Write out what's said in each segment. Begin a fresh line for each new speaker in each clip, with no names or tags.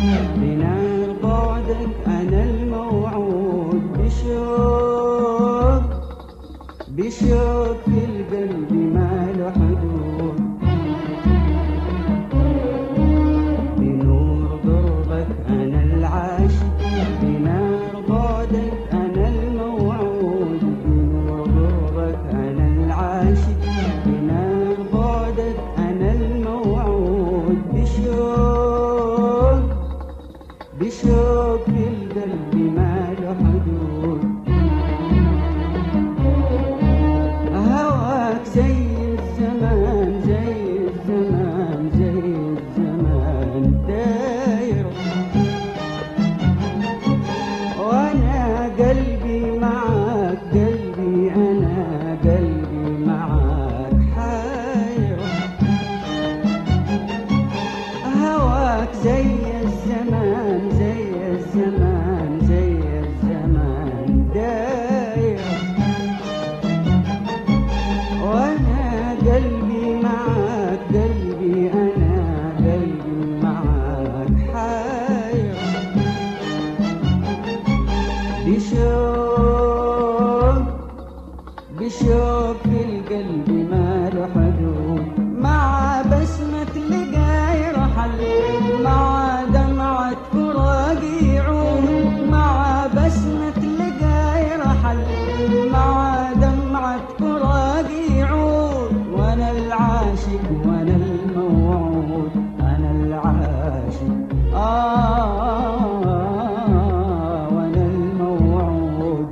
بنار بعدك أنا الموعود بشوق بشوق في القلب ما له حدود. بنور ضربك أنا العاشق بنار بعدك أنا الموعود. بنور ضربك أنا العاشق بنار بعدك أنا الموعود بشوق بشوق في القلب ما له حدود. هواك زي الزمان زي الزمان زي الزمان داير، وانا قلبي معاك قلبي انا قلبي معاك حاير. هواك زي الزمان زي الزمان زي الزمان داير، وانا قلبي معاك قلبي انا قلبي معاك حاير. بشوق بشوق في القلب ما له حدود. مع بسمة لقاي رحل مع دمعة فراقي يعود. مع بسمة لقاي رحل مع دمعة فراقي يعود. وانا العاشق وانا الموعود انا العاشق وانا الموعود.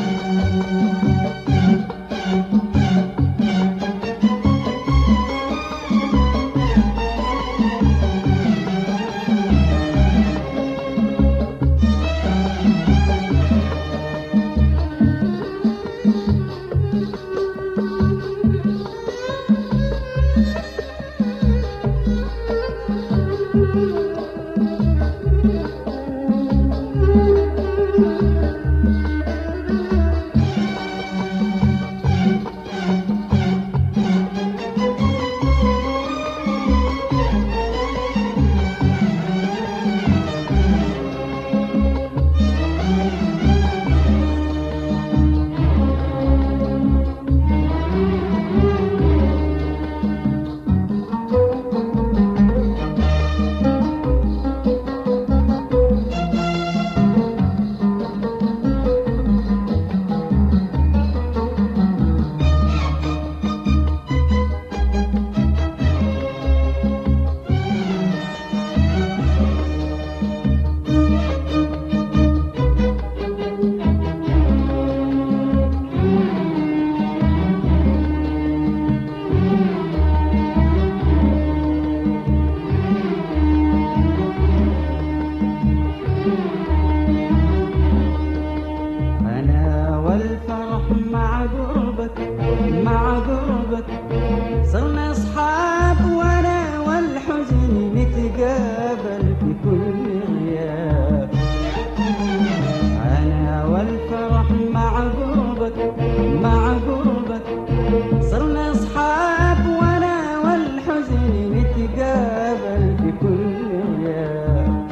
مع قربك صرنا أصحاب وأنا والحزن نتقابل في كل غياب. أنا والفرح مع قربك صرنا أصحاب وأنا والحزن نتقابل في كل غياب.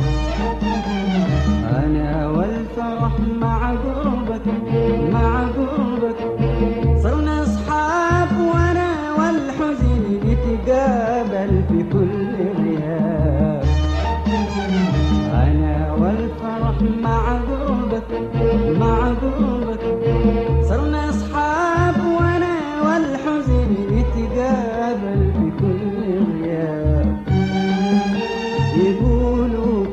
أنا والفرح مع قربك صرنا أصحاب وأنا والحزن نتقابل في كل غياب. أنا والفرح مع قربك صرنا أصحاب وأنا والحزن نتقابل في كل غياب. يقولوا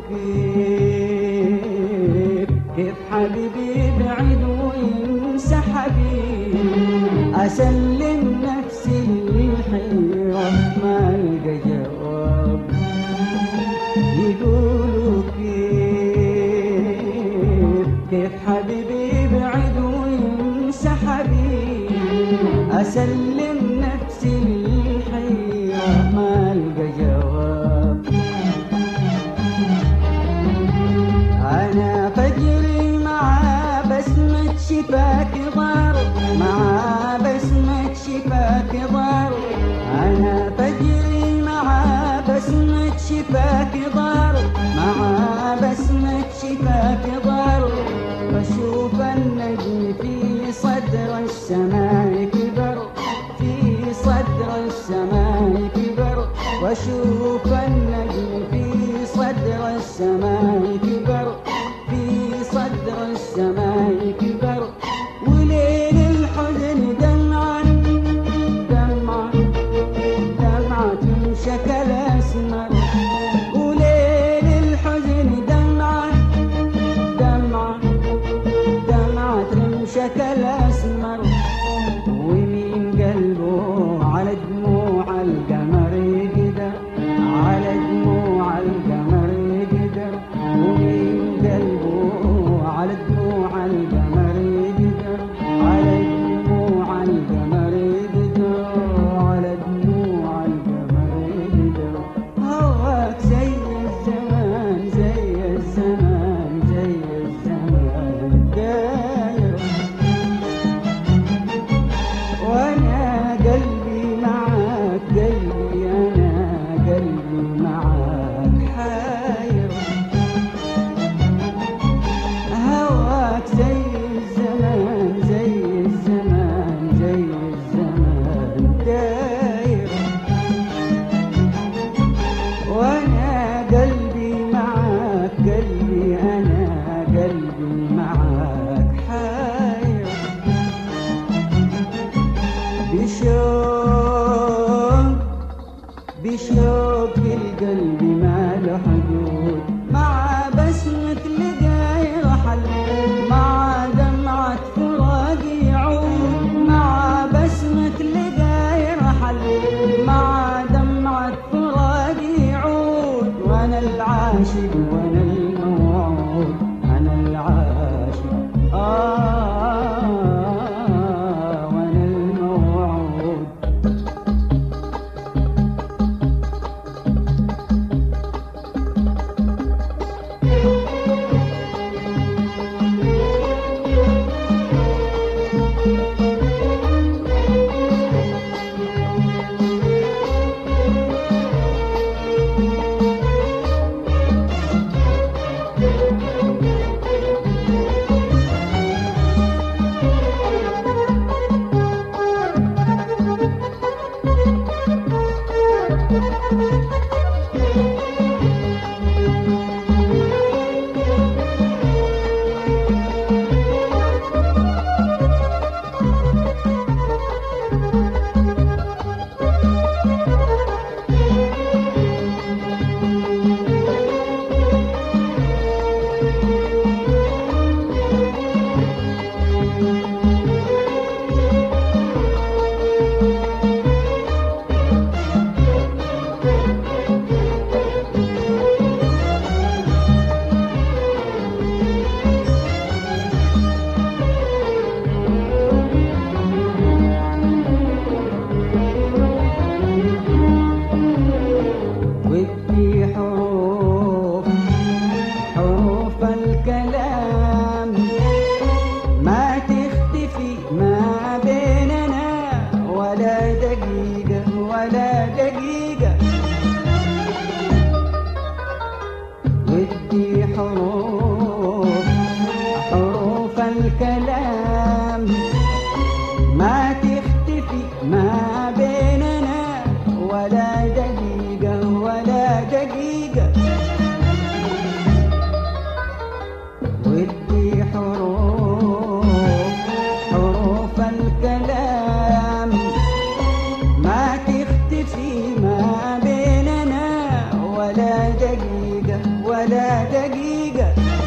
كيف حبيبي يبعد وينسى حبيبي. أسلم نفسي للحيرة ما ألقى جواب. يقولوا كيف حبيبي يبعد وينسى حبيبي. أسلم نفسي للحيرة ما ألقى جواب. أنا فجري مع بسمة شفاك ضار مع بسمة شفاك ضار. أنا فجري مع بسمة شفاك ضار مع واشوف النجم في صدر السماء كبر، في صدر السماء كبر، وليل الحزن دمعة دمعة دمعة شكل اسمر، وليل الحزن دمعة دمعة دمعة شكل اسمر، ومين قلبه على دموع القمر يقدر، على دموع القمر يقدر، ومين قلبه على دموع القمر يقدر، على دموع القمر يقدر، على دموع القمر يقدر. هواك زي الزمان زي الزمان زي الزمان داير، وانا قلبي معاك قلبي، انا قلبي معاك حاير. هواك زي الزمان زي الزمان زي الزمان داير، وانا قلبي معاك قلبي، انا قلبي معاك حاير. بشوق بشوق القلب ما له حدود، مع بسمة لقاي رحل، مع دمعة فراق يعود، مع بسمة لقاي رحل، مع دمعة فراق يعود، وانا العاشق وانا الموعود، انا العاشق وانا الموعود. ودي حروف حروف الكلام ما تختفي ما بيننا ولا دقيقة ولا دقيقة. ودي حروف حروف الكلام ما تختفي ما بيننا ولا دقيقة ولا دقيقة. ودي حروف حروف الكلام ما تختفي ما بيننا ولا دقيقة ولا دقيقة.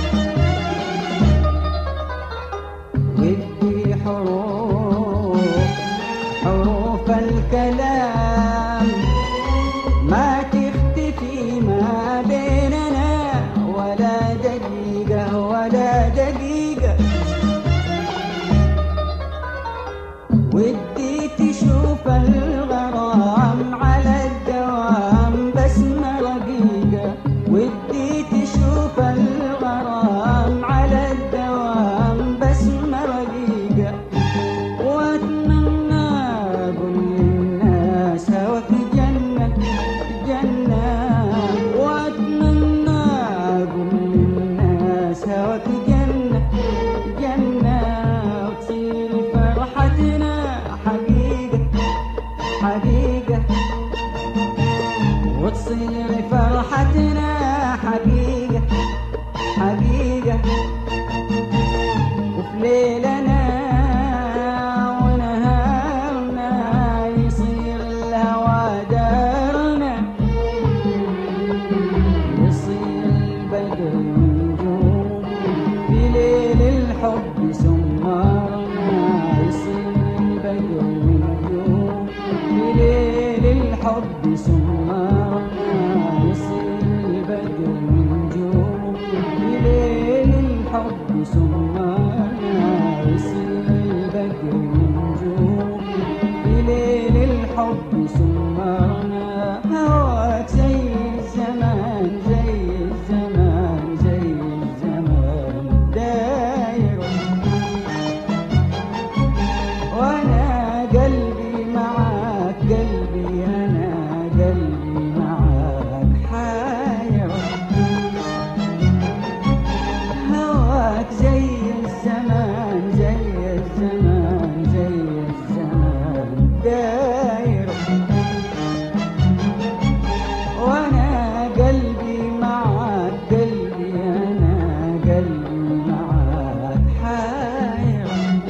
ودي حروف حروف الكلام ما تختفي ما بيننا ولا دقيقة ولا دقيقة. ودي تشوف الغرام على الدوام بسمة رقيقة، ودي تشوف وتصير فرحتنا حقيقة حقيقة، وفي ليلنا ونهارنا يصير الهوى دارنا، يصير البدر نجوم في ليل الحب سمارنا، يصير البدر نجوم في ليل الحب سمارنا، يصير البدر نجوم في ليل الحب سمارنا، يصير البدر نجوم في ليل الحب سمارنا. هواك زي الزمان زي الزمان زي الزمان داير، وانا قلبي معاك قلبي انا قلبي معاك حاير. هواك زي الزمان زي الزمان زي الزمان داير، وانا قلبي معاك قلبي انا قلبي معاك حاير.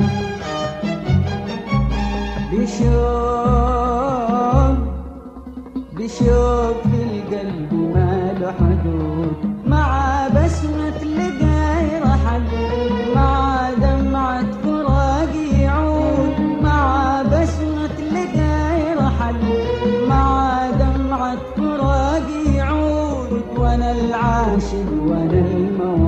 بشوق بشوق في القلب ما له حدود، مع بسمة لقاي رحل، مع دمعة فراق يعود، مع بسمة لقاي رحل، مع دمعة فراق يعود. وانا العاشق وانا المولود